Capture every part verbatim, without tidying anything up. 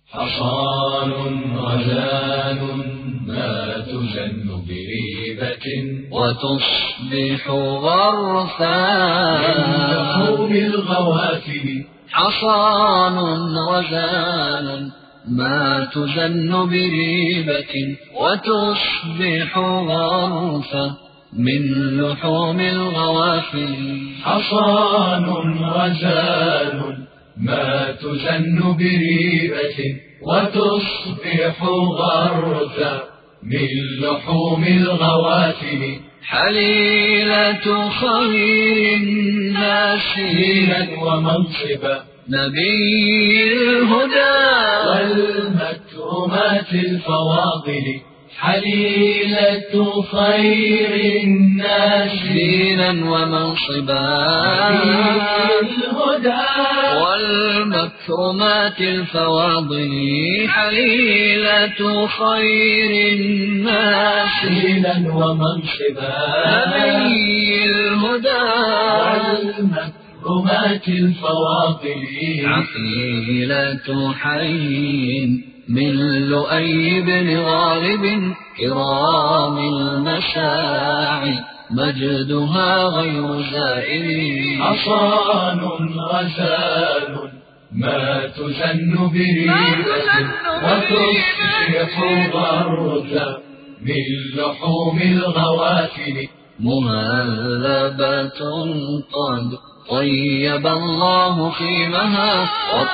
حصان غزال ما تزن بريبة وتصبح غرثا من لحوم الغوافل. حصان غزال ما تزن بريبة وتصبح غرثا من لحوم الغوافل. حصان غزال ما تزن بريبة وتصبح غرثا من لحوم الغوافل. حليلة خير الناس دينا ومنصبا نبي الهدى والمكرمات الفواضل. حليلة خير الناس دينا ومنصبا الهدى والمكرمات الفواضل. حليلة خير الناس دينا ومنصبا نبي الهدى والمكرمات الفواضل. عقيلة حي من لؤي بن غالب كرام المساعي مجدها غير زائل. حصان غزال ما تزن بريبة وتصبح غرثا من لحوم الغوافل. مهلبة قد طيب الله خيمها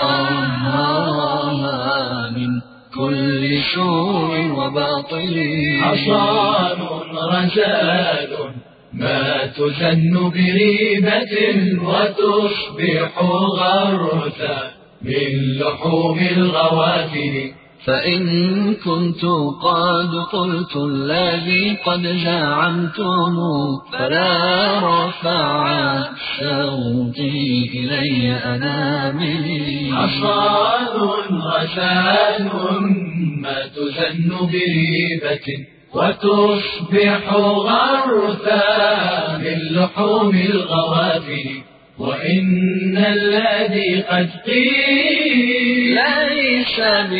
وطهرها من كل سوء وباطل. حصان غزال ما تزن بريبة وتصبح غرثا من لحوم الغوافل. فإن كنت قد قلت الذي قد زعمتم فلا رفع صوتي إلي أناملي. حصان غزال ما تزن بريبة وتصبح غرثا من لحوم الغوافل. وإن الذي قد قيل ليس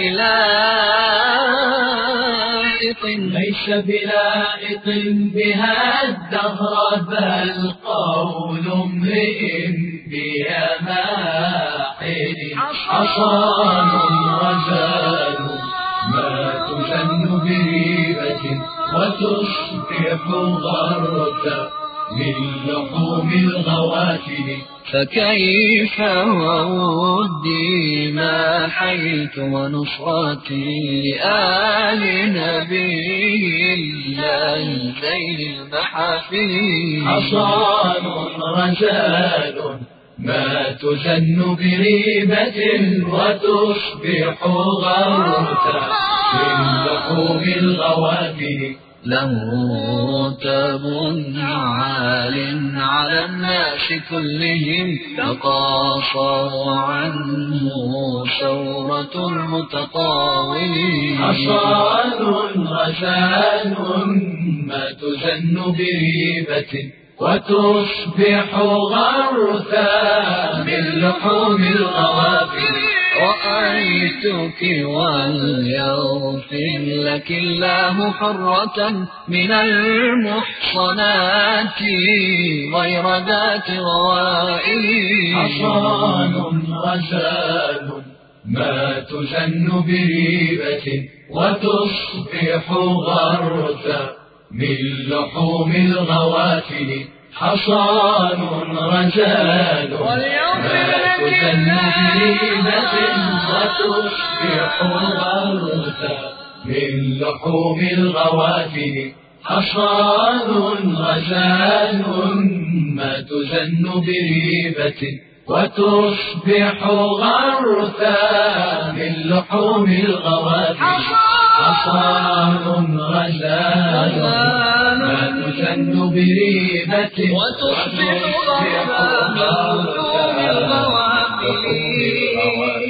بلائق ليس بلائق بها الدهر بل قول امرئ بها ماحل. حصان غزال ما تزن بريبة وتصبح غرثا من لحوم الغوافل. فكيف وودي ما حيت ونصرتي لآل نبي الله زين المحافل. حصان غزال ما تزن بريبة وتصبح غرثا من لحوم الغوافل. له رتب عال على الناس كلهم تقاصر عنه ثورة المتطاولين. حصان غزال ما تزن بريبة وتصبح غرثا من لحوم الغوافل. رأيتك وليغفر لك الله حرة من المحصنات غير ذات غوائل. حصان غزال ما تزن بريبة وتصبح غرثا من لحوم الغوافل. حصان غزال ما تزن بريبة وتصبح غرثا من لحوم الغوافل. حصان غزال ما تزن بريبة وتصبح غرثا من لحوم الغوافل. حصان غزال ما تزن بريبة وتصبح غرثا من لحوم الغوافل.